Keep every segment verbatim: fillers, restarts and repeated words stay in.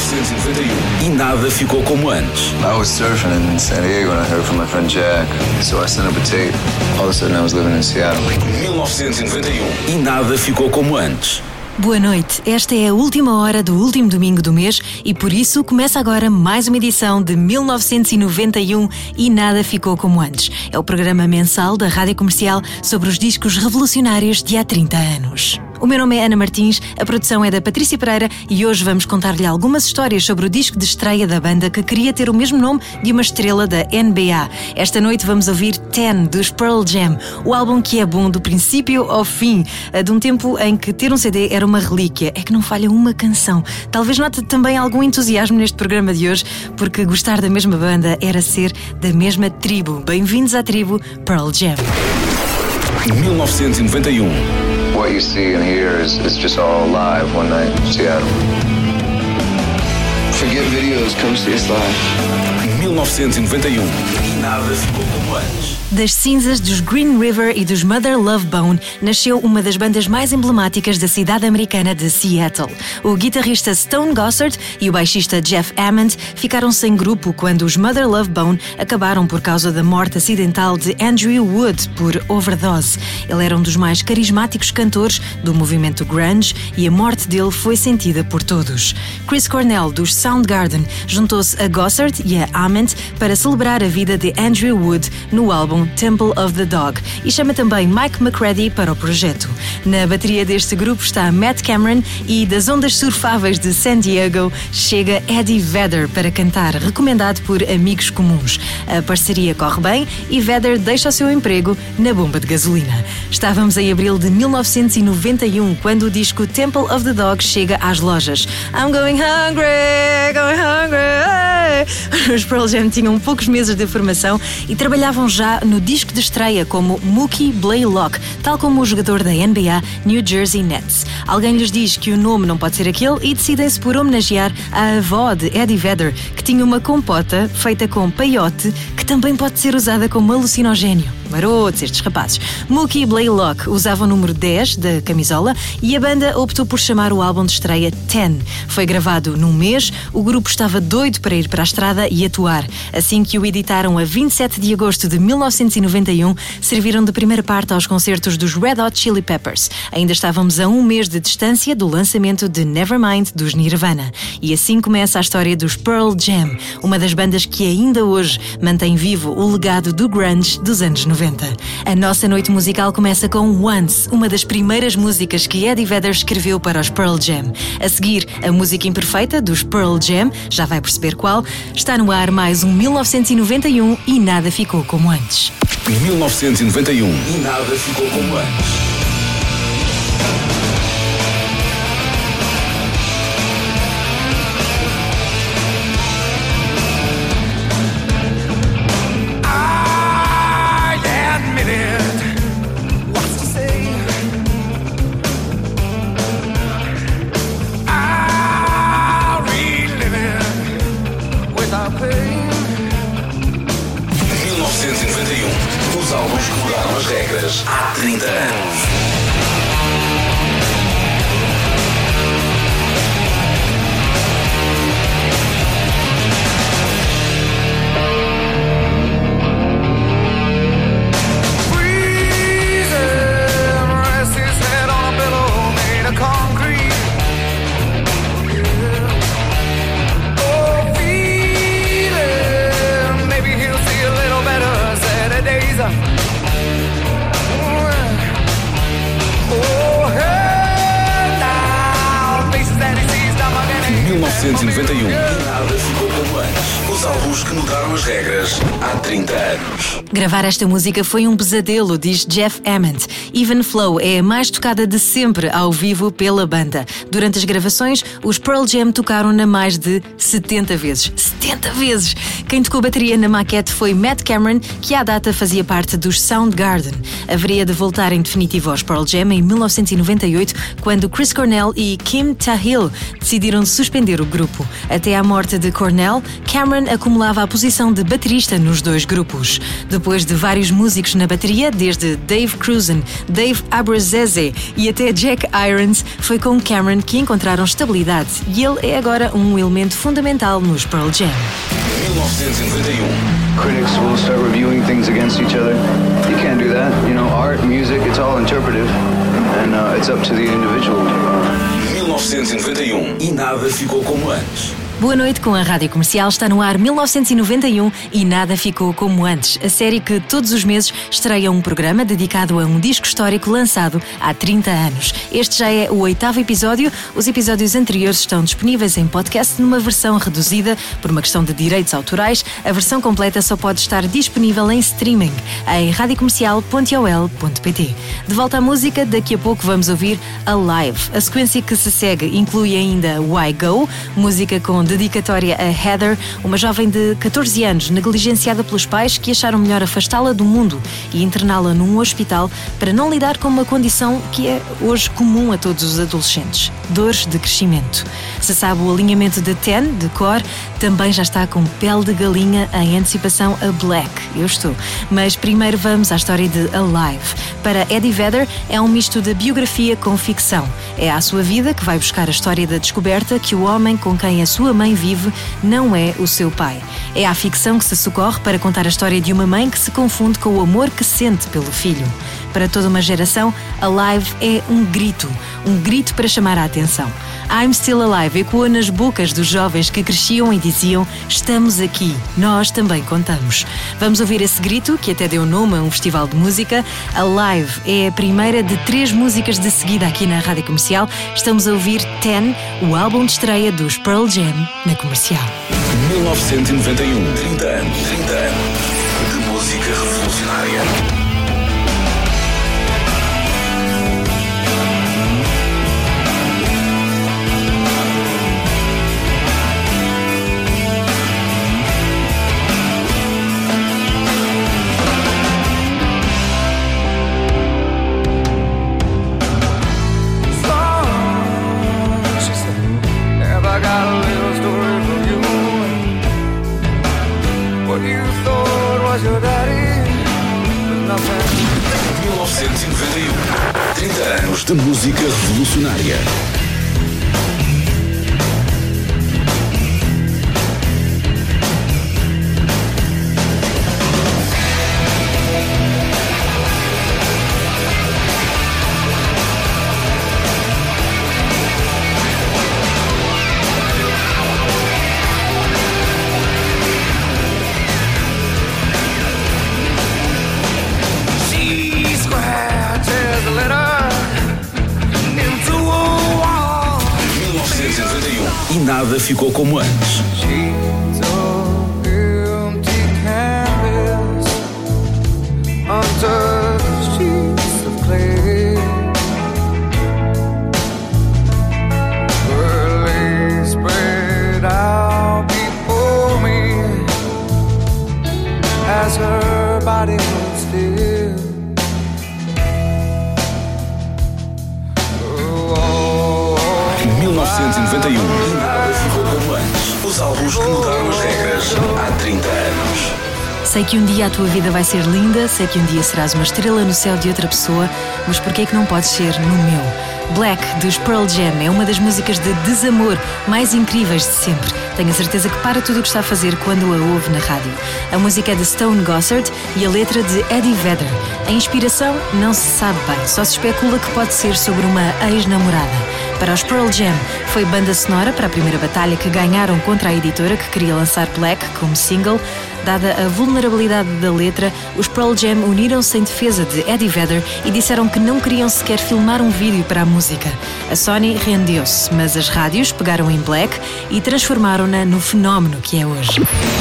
novecentos e noventa e um e nada ficou como antes. I was surfing in San Diego and I heard from my friend Jack, so I sent up a tape. All of a sudden I was living in Seattle. mil novecentos e noventa e um e nada ficou como antes. Boa noite, esta é a última hora do último domingo do mês e por isso começa agora mais uma edição de mil novecentos e noventa e um e nada ficou como antes. É o programa mensal da Rádio Comercial sobre os discos revolucionários de há trinta anos. O meu nome é Ana Martins, a produção é da Patrícia Pereira e hoje vamos contar-lhe algumas histórias sobre o disco de estreia da banda que queria ter o mesmo nome de uma estrela da N B A. Esta noite vamos ouvir Ten, dos Pearl Jam, o álbum que é bom do princípio ao fim, de um tempo em que ter um C D era uma relíquia, é que não falha uma canção. Talvez note também algum entusiasmo neste programa de hoje, porque gostar da mesma banda era ser da mesma tribo. Bem-vindos à tribo Pearl Jam. mil novecentos e noventa e um. What you see and hear is, is just all live one night in Seattle. Forget videos, come see us live. mil novecentos e noventa e um e nada ficou como antes. Das cinzas dos Green River e dos Mother Love Bone nasceu uma das bandas mais emblemáticas da cidade americana de Seattle. O guitarrista Stone Gossard e o baixista Jeff Ament ficaram sem grupo quando os Mother Love Bone acabaram por causa da morte acidental de Andrew Wood por overdose. Ele era um dos mais carismáticos cantores do movimento grunge e a morte dele foi sentida por todos. Chris Cornell, dos Soundgarden, juntou-se a Gossard e a Ament para celebrar a vida de Andrew Wood no álbum Temple of the Dog e chama também Mike McCready para o projeto. Na bateria deste grupo está Matt Cameron e das ondas surfáveis de San Diego chega Eddie Vedder para cantar, recomendado por amigos comuns. A parceria corre bem e Vedder deixa o seu emprego na bomba de gasolina. Estávamos em abril de mil novecentos e noventa e um quando o disco Temple of the Dog chega às lojas. I'm going hungry, going hungry. Os Pearl Jam tinham poucos meses de formação e trabalhavam já no disco de estreia como Mookie Blaylock, tal como o jogador da N B A New Jersey Nets. Alguém lhes diz que o nome não pode ser aquele e decidem-se por homenagear a avó de Eddie Vedder, que tinha uma compota feita com peiote que também pode ser usada como alucinogénio. Marotos estes rapazes. Mookie Blaylock usava o número dez da camisola e a banda optou por chamar o álbum de estreia Ten. Foi gravado num mês, o grupo estava doido para ir para a estrada e atuar. Assim que o editaram a vinte e sete de agosto de mil novecentos e noventa e um, serviram de primeira parte aos concertos dos Red Hot Chili Peppers. Ainda estávamos a um mês de distância do lançamento de Nevermind dos Nirvana. E assim começa a história dos Pearl Jam, uma das bandas que ainda hoje mantém vivo o legado do grunge dos anos noventa. A nossa noite musical começa com Once, uma das primeiras músicas que Eddie Vedder escreveu para os Pearl Jam. A seguir, a música imperfeita dos Pearl Jam, já vai perceber qual. Está no ar mais um mil novecentos e noventa e um e nada ficou como antes. mil novecentos e noventa e um e nada ficou como antes. mil novecentos e noventa e um, os álbuns que mudaram as regras há trinta anos. mil novecentos e noventa e um e nada ficou como antes. Os álbuns que mudaram as regras há trinta anos. Gravar esta música foi um pesadelo, diz Jeff Ament. Even Flow é a mais tocada de sempre ao vivo pela banda. Durante as gravações, os Pearl Jam tocaram-na mais de setenta vezes. setenta vezes! Quem tocou bateria na maquete foi Matt Cameron, que à data fazia parte dos Soundgarden. Haveria de voltar em definitivo aos Pearl Jam em mil novecentos e noventa e oito, quando Chris Cornell e Kim Thayil decidiram suspender o grupo. Até à morte de Cornell, Cameron acumulava a posição de baterista nos dois grupos. Depois de vários músicos na bateria, desde Dave Cruzen, Dave Abruzzese e até Jack Irons, foi com Cameron que encontraram estabilidade e ele é agora um elemento fundamental nos Pearl Jam. mil novecentos e noventa e um. Critics will start reviewing things against each other. You can't do that. You know, art, music, it's all interpretive. And uh, it's up to the individual. mil novecentos e noventa e um. E nada ficou como antes. Boa noite, com a Rádio Comercial está no ar mil novecentos e noventa e um e nada ficou como antes. A série que todos os meses estreia um programa dedicado a um disco histórico lançado há trinta anos. Este já é o oitavo episódio. Os episódios anteriores estão disponíveis em podcast numa versão reduzida por uma questão de direitos autorais. A versão completa só pode estar disponível em streaming em radiocomercial ponto o l ponto p t. De volta à música, daqui a pouco vamos ouvir Alive. A sequência que se segue inclui ainda Why Go, música com dedicatória a Heather, uma jovem de catorze anos negligenciada pelos pais que acharam melhor afastá-la do mundo e interná-la num hospital para não lidar com uma condição que é hoje comum a todos os adolescentes: dores de crescimento. Se sabe o alinhamento de Ten, de cor, também já está com pele de galinha em antecipação a Black. Eu estou. Mas primeiro vamos à história de Alive. Para Eddie Vedder é um misto de biografia com ficção. É à sua vida que vai buscar a história da descoberta que o homem com quem a sua mãe vive não é o seu pai. É à ficção que se socorre para contar a história de uma mãe que se confunde com o amor que sente pelo filho. Para toda uma geração, Alive é um grito, um grito para chamar a atenção. I'm Still Alive ecoa nas bocas dos jovens que cresciam e diziam: estamos aqui, nós também contamos. Vamos ouvir esse grito, que até deu nome a um festival de música. Alive é a primeira de três músicas de seguida aqui na Rádio Comercial. Estamos a ouvir Ten, o álbum de estreia dos Pearl Jam na Comercial. mil novecentos e noventa e um. trinta anos. trinta anos de música revolucionária. mil novecentos e noventa e um. trinta anos de música revolucionária. E nada ficou como antes. mil novecentos e noventa e um. E nada ficou como antes. Os álbuns que mudaram as regras há trinta anos. Sei que um dia a tua vida vai ser linda, sei que um dia serás uma estrela no céu de outra pessoa, mas porquê é que não podes ser no meu? Black, dos Pearl Jam, é uma das músicas de desamor mais incríveis de sempre. Tenho a certeza que para tudo o que está a fazer quando a ouve na rádio. A música é de Stone Gossard e a letra de Eddie Vedder. A inspiração não se sabe bem, só se especula que pode ser sobre uma ex-namorada. Para os Pearl Jam, foi banda sonora para a primeira batalha que ganharam contra a editora que queria lançar Black como single. Dada a vulnerabilidade da letra, os Pearl Jam uniram-se em defesa de Eddie Vedder e disseram que não queriam sequer filmar um vídeo para a música. A Sony rendeu-se, mas as rádios pegaram em Black e transformaram-na no fenómeno que é hoje.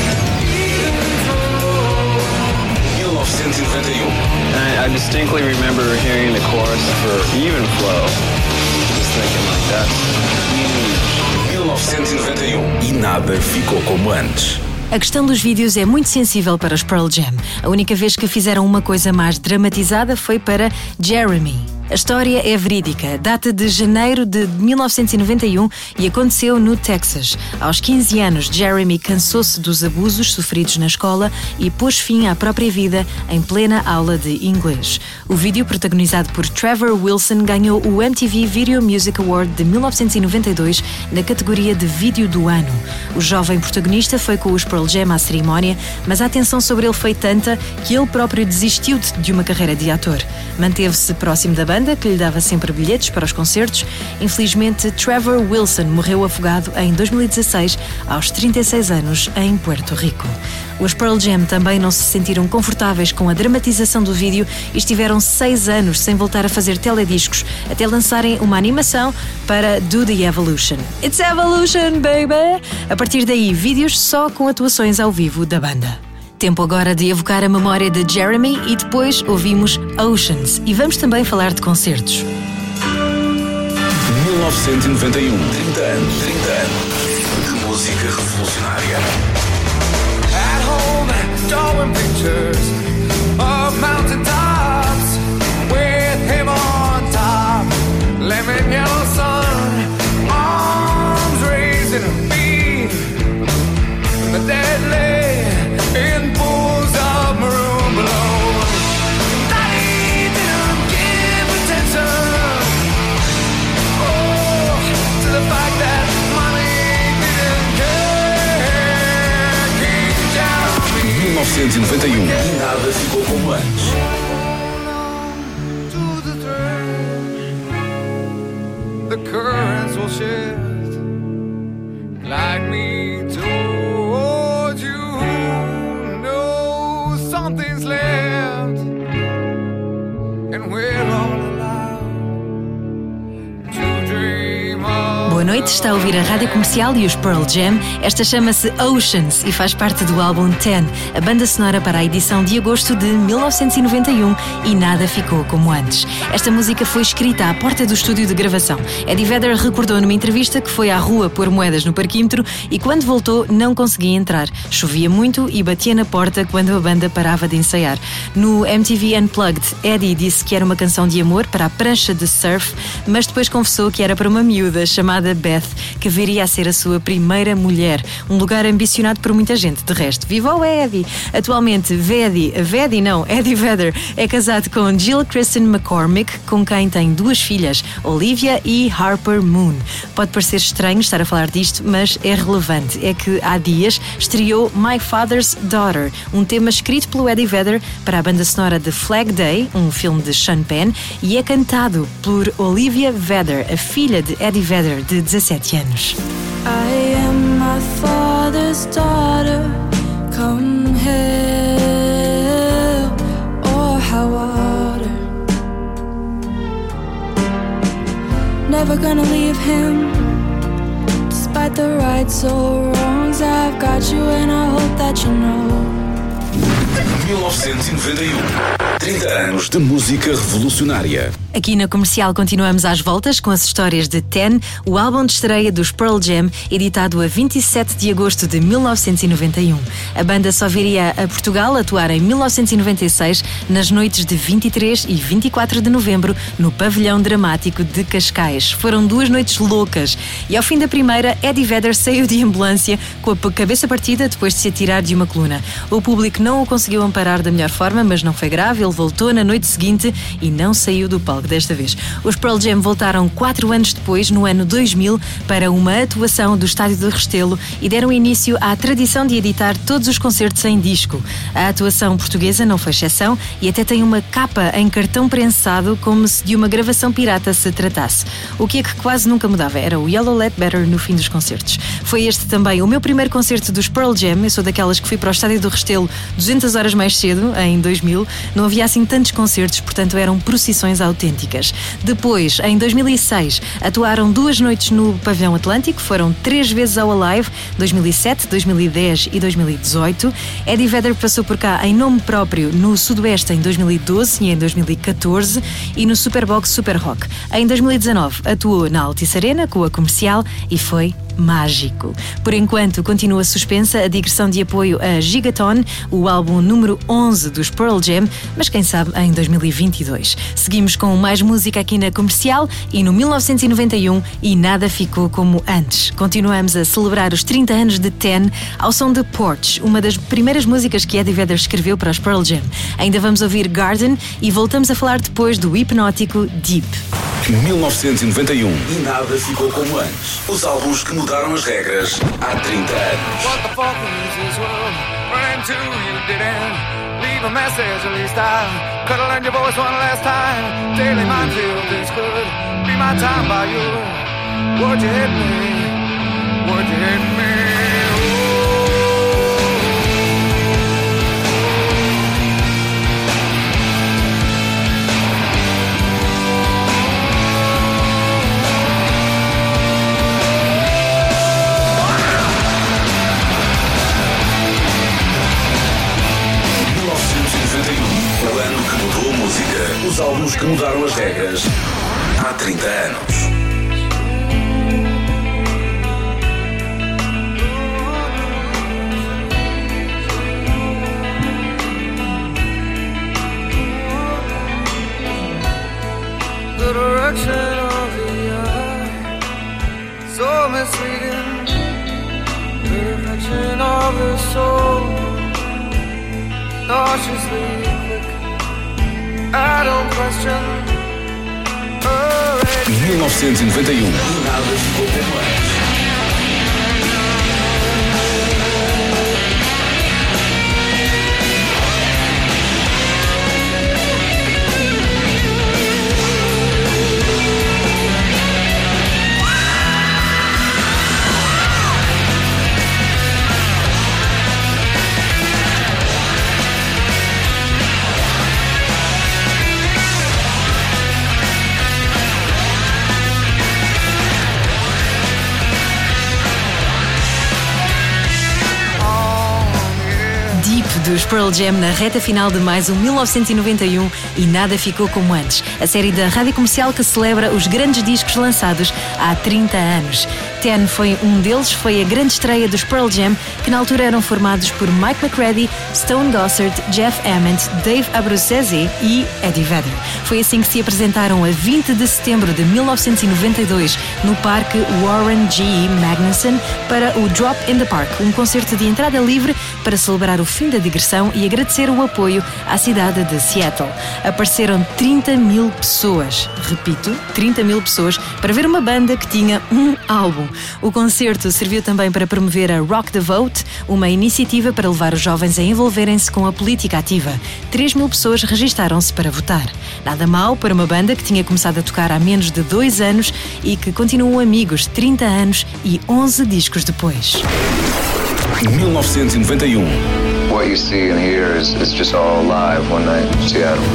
mil novecentos e noventa e um. I, I distinctly remember hearing the chorus for Even Flow. Just thinking like that. mil novecentos e noventa e um. E nada ficou como antes. A questão dos vídeos é muito sensível para os Pearl Jam. A única vez que fizeram uma coisa mais dramatizada foi para Jeremy. A história é verídica, data de janeiro de mil novecentos e noventa e um e aconteceu no Texas. Aos quinze anos, Jeremy cansou-se dos abusos sofridos na escola e pôs fim à própria vida em plena aula de inglês. O vídeo, protagonizado por Trevor Wilson, ganhou o M T V Video Music Award de mil novecentos e noventa e dois na categoria de Vídeo do Ano. O jovem protagonista foi com os Pearl Jam à cerimónia, mas a atenção sobre ele foi tanta que ele próprio desistiu de uma carreira de ator. Manteve-se próximo da banda, que lhe dava sempre bilhetes para os concertos. Infelizmente, Trevor Wilson morreu afogado em dois mil e dezasseis, aos trinta e seis anos, em Puerto Rico. Os Pearl Jam também não se sentiram confortáveis com a dramatização do vídeo e estiveram seis anos sem voltar a fazer telediscos, até lançarem uma animação para Do The Evolution. It's Evolution, baby! A partir daí, vídeos só com atuações ao vivo da banda. Tempo agora de evocar a memória de Jeremy e depois ouvimos Oceans. E vamos também falar de concertos. mil novecentos e noventa e um, trinta anos, trinta anos de música revolucionária. At home, drawing pictures of mountain tops with him on top, lemon yellow sun, arms raised in a beam, the deadly in pools of maroon below. Daddy didn't give attention, oh, to the fact that money didn't care. King Jeremy. mil novecentos e noventa e um e nada ficou como antes. To the thread, the currents will shift, like me towards you. Something's left, and we're all allowed to dream of. Boa noite, está a ouvir a Rádio Comercial e os Pearl Jam. Esta chama-se Oceans e faz parte do álbum dez, a banda sonora para a edição de agosto de mil novecentos e noventa e um, e nada ficou como antes. Esta música foi escrita à porta do estúdio de gravação. Eddie Vedder recordou numa entrevista que foi à rua pôr moedas no parquímetro e quando voltou não conseguia entrar. Chovia muito e batia na porta quando a banda parava de ensaiar. No M T V Unplugged, Eddie disse que era uma canção de amor para a prancha de surf, mas depois confessou que era para uma miúda chamada Beth, que viria a ser a sua primeira mulher. Um lugar ambicionado por muita gente, de resto. Viva o Eddie! Atualmente, Veddy, Veddy não, Eddie Vedder, é casado com Jill Kristen McCormick, com quem tem duas filhas, Olivia e Harper Moon. Pode parecer estranho estar a falar disto, mas é relevante. É que há dias estreou My Father's Daughter, um tema escrito pelo Eddie Vedder para a banda sonora de Flag Day, um filme de Sean Penn, e é cantado por Olivia Vedder, a filha de Eddie Vedder, de dezassete anos. I am my father's daughter, come hell or high water. Never gonna leave him, despite the rights or wrongs. I've got you and I hope that you know. mil novecentos e noventa e um, trinta anos de música revolucionária. Aqui na Comercial continuamos às voltas com as histórias de dez, o álbum de estreia dos Pearl Jam, editado a vinte e sete de agosto de mil novecentos e noventa e um. A banda só viria a Portugal atuar em mil novecentos e noventa e seis, nas noites de vinte e três e vinte e quatro de novembro, no Pavilhão Dramático de Cascais. Foram duas noites loucas e ao fim da primeira, Eddie Vedder saiu de ambulância com a cabeça partida depois de se atirar de uma coluna. O público não o conseguiu amparar da melhor forma, mas não foi grave, ele voltou na noite seguinte e não saiu do palco desta vez. Os Pearl Jam voltaram quatro anos depois, no ano dois mil, para uma atuação do Estádio de Restelo e deram início à tradição de editar todos os concertos em disco. A atuação portuguesa não foi exceção e até tem uma capa em cartão prensado como se de uma gravação pirata se tratasse. O que é que quase nunca mudava era o Yellow Ledbetter no fim dos concertos. Foi este também o meu primeiro concerto dos Pearl Jam. Eu sou daquelas que fui para o Estádio do Restelo duzentas horas mais cedo, em dois mil. Não havia assim tantos concertos, portanto eram procissões autênticas. Depois, em dois mil e seis, atuaram duas noites no Pavilhão Atlântico, foram três vezes ao Alive, dois mil e sete, dois mil e dez e dois mil e dezoito. Eddie Vedder passou por cá em nome próprio no Sudoeste em dois mil e doze e em dois mil e catorze e no Superbox Super Rock. Em dois mil e dezanove atuou na Altice Arena com a Comercial e foi mágico. Por enquanto, continua suspensa a digressão de apoio a Gigaton, o álbum número onze dos Pearl Jam, mas quem sabe em dois mil e vinte e dois. Seguimos com mais música aqui na Comercial e no mil novecentos e noventa e um e nada ficou como antes. Continuamos a celebrar os trinta anos de Ten ao som de Porch, uma das primeiras músicas que Eddie Vedder escreveu para os Pearl Jam. Ainda vamos ouvir Garden e voltamos a falar depois do hipnótico Deep. mil novecentos e noventa e um e nada ficou como antes. Os álbuns que mudaram as regras há trinta anos. What the fuck is this world? Run into you didn't leave a message, at least I could have learned your voice one last time. Daily mind feel this could be my time by you. Would you hit me? Would you hit me? O ano que mudou a música. Os álbuns que mudaram as regras há trinta anos. The direction of the eye, so misleading. The reflection of the soul, cautiously quick. I don't question. mil novecentos e noventa e um e nada ficou como antes. Dos Pearl Jam na reta final de mais um mil novecentos e noventa e um e nada ficou como antes. A série da Rádio Comercial que celebra os grandes discos lançados há trinta anos. Ten foi um deles, foi a grande estreia dos Pearl Jam, que na altura eram formados por Mike McCready, Stone Gossard, Jeff Ament, Dave Abruzzese e Eddie Vedder. Foi assim que se apresentaram a vinte de setembro de mil novecentos e noventa e dois no Parque Warren G. Magnuson para o Drop in the Park, um concerto de entrada livre para celebrar o fim da digressão e agradecer o apoio à cidade de Seattle. Apareceram trinta mil pessoas, repito, trinta mil pessoas, para ver uma banda que tinha um álbum. O concerto serviu também para promover a Rock the Vote, uma iniciativa para levar os jovens a envolverem-se com a política ativa. três mil pessoas registaram-se para votar. Nada mal para uma banda que tinha começado a tocar há menos de dois anos e que continuam amigos trinta anos e onze discos depois. mil novecentos e noventa e um. What you see and hear is, is just all live one night in Seattle.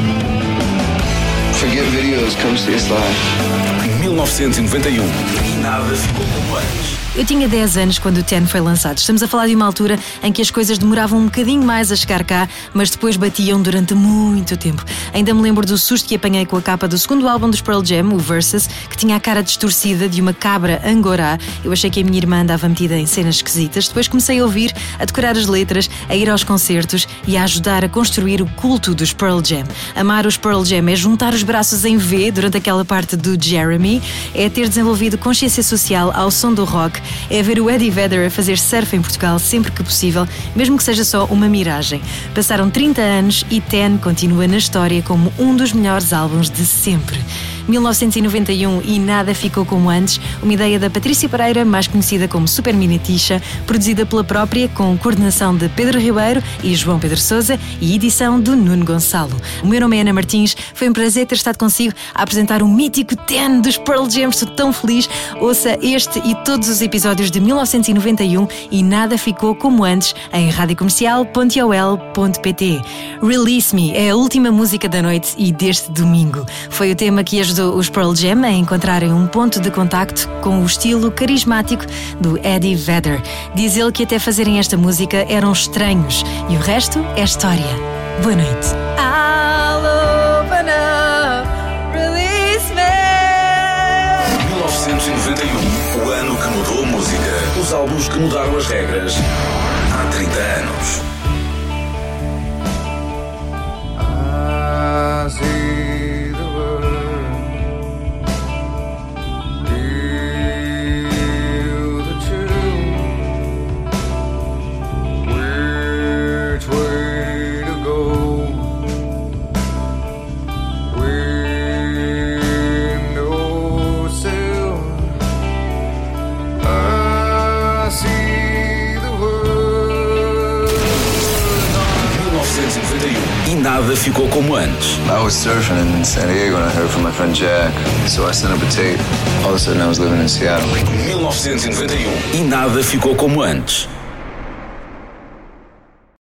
Forget videos, come see us live. mil novecentos e noventa e um e nada ficou como antes. Eu tinha dez anos quando o Ten foi lançado. Estamos a falar de uma altura em que as coisas demoravam um bocadinho mais a chegar cá, mas depois batiam durante muito tempo. Ainda me lembro do susto que apanhei com a capa do segundo álbum dos Pearl Jam, o Versus, que tinha a cara distorcida de uma cabra angorá. Eu achei que a minha irmã andava metida em cenas esquisitas. Depois comecei a ouvir, a decorar as letras, a ir aos concertos e a ajudar a construir o culto dos Pearl Jam. Amar os Pearl Jam é juntar os braços em V durante aquela parte do Jeremy, é ter desenvolvido consciência social ao som do rock, é ver o Eddie Vedder a fazer surf em Portugal sempre que possível, mesmo que seja só uma miragem. Passaram trinta anos e Ten continua na história como um dos melhores álbuns de sempre. mil novecentos e noventa e um e nada ficou como antes, uma ideia da Patrícia Pereira, mais conhecida como Super Mini Tisha, produzida pela própria, com coordenação de Pedro Ribeiro e João Pedro Sousa e edição do Nuno Gonçalo. O meu nome é Ana Martins, foi um prazer ter estado consigo a apresentar o mítico Ten dos Pearl Jam. Estou tão feliz. Ouça este e todos os episódios de mil novecentos e noventa e um e nada ficou como antes em radiocomercial ponto o l ponto p t. Release Me é a última música da noite e deste domingo. Foi o tema que ajudou os Pearl Jam a encontrarem um ponto de contacto com o estilo carismático do Eddie Vedder. Diz ele que até fazerem esta música eram estranhos e o resto é história. Boa noite. I'll open up, release me. mil novecentos e noventa e um, o ano que mudou o mundo. Os álbuns que mudaram as regras há trinta anos. I see the world, feel the chill. Which way to go? Windowsill. I see the world. mil novecentos e noventa e um. E nada ficou como antes. I was surfing in San Diego and I heard from my friend Jack, so I sent up a tape. All of a sudden I was living in Seattle. mil novecentos e noventa e um. E nada ficou como antes.